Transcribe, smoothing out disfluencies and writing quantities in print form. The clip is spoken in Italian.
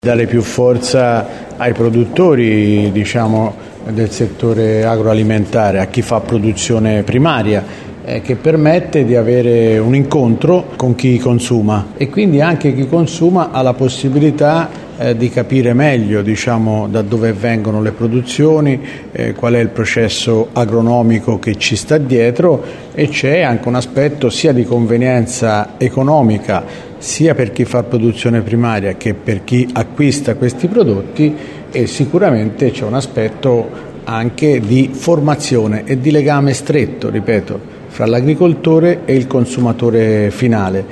Dare più forza ai produttori, del settore agroalimentare, a chi fa produzione primaria, che permette di avere un incontro con chi consuma e quindi anche chi consuma ha la possibilità di capire meglio da dove vengono le produzioni, qual è il processo agronomico che ci sta dietro, e c'è anche un aspetto sia di convenienza economica sia per chi fa produzione primaria che per chi acquista questi prodotti, e sicuramente c'è un aspetto anche di formazione e di legame stretto, ripeto, fra l'agricoltore e il consumatore finale.